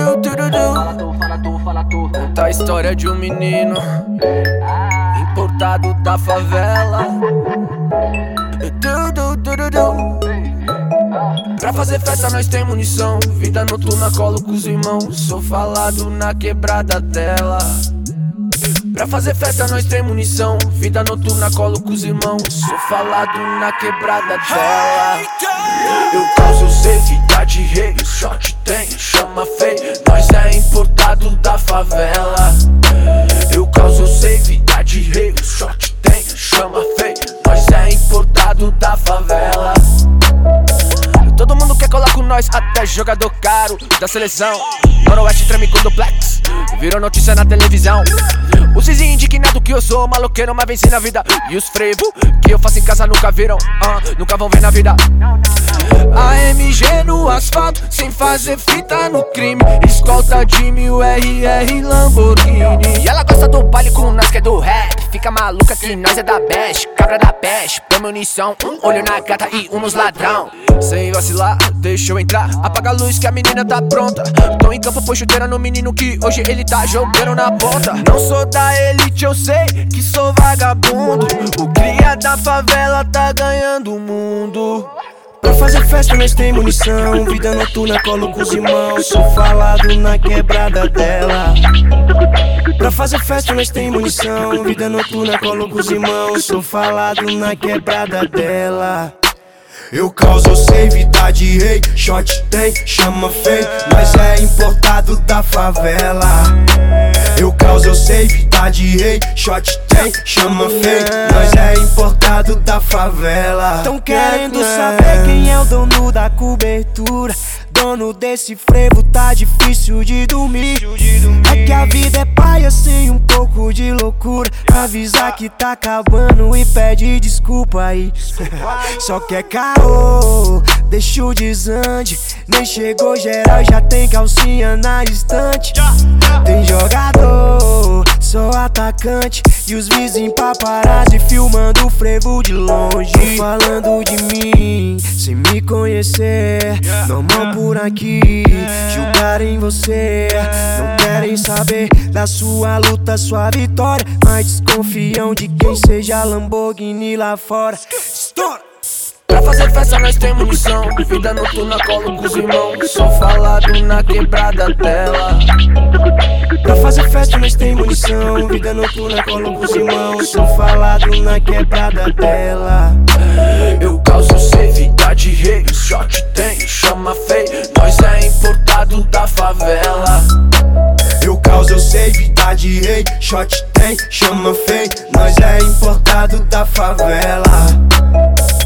Conta a história de um menino importado da favela. Pra fazer festa nós tem munição, vida noturna colo com os irmãos, sou falado na quebrada dela. Pra fazer festa nós tem munição, vida noturna colo com os irmãos, sou falado na quebrada dela. Eu causo, sei, vida de rei, o shot tem, chama feio, nós é importado da favela. Eu causo, sei, vida de rei, o shot tem, chama feio, nós é importado da favela. Todo mundo quer colar com nós, até jogador caro da seleção. Noroeste treme com duplex, virou notícia na televisão. Os vizinhos indignados que eu sou maloqueiro, mas venci na vida. E os frevo que eu faço em casa nunca viram, nunca vão ver na vida. AMG no asfalto, sem fazer fita no crime. Escolta de 1000 RR Lamborghini. E ela gosta do baile com nós que é do rap. Fica maluca que nós é da best, cabra da peste. Põe munição, olho na gata e nos ladrão. Sem vacilar, deixa eu entrar. Apaga a luz que a menina tá pronta. Tô em campo, foi chuteira no menino que hoje ele tá jogando na ponta. Não sou da elite, eu sei que sou vagabundo. O cria da favela tá ganhando o mundo. Pra fazer festa nós tem munição, vida noturna colo com os irmãos, sou falado na quebrada dela. Pra fazer festa nós tem munição, vida noturna colo com os irmãos, sou falado na quebrada dela. Eu causo, sei, vida de rei, shot tem, chama feio, nós é importado da favela. Eu causo, sei, vida de rei, shot tem, chama feio, nós é importado da favela. Tão querendo saber quem é o dono da cobertura. Dono desse frevo tá difícil de dormir. É que a vida é paia sem um pouco de loucura. Avisar que tá acabando e pede desculpa aí. Só quer caô, deixa o desande. Nem chegou geral, já tem calcinha na estante. Tem jogador, sou atacante. E os vizinhos paparazzi filmando o frevo de longe. Falando de mim, sem me conhecer. Normal por aqui, julgarem você. Não querem saber da sua luta, sua vitória, mas desconfiam de quem seja Lamborghini lá fora. Estoura! Pra fazer festa nós tem munição, vida noturna colo com os irmãos, sou falado na quebrada dela. Pra fazer festa nós tem munição, vida noturna colo com os irmãos, sou falado na quebrada dela. Eu causo, sei, vida de rei, o shot tem, chama feio, nós é importado da favela. Eu causo, eu sei, vida de rei, shot tem, chama feio, nós é importado da favela.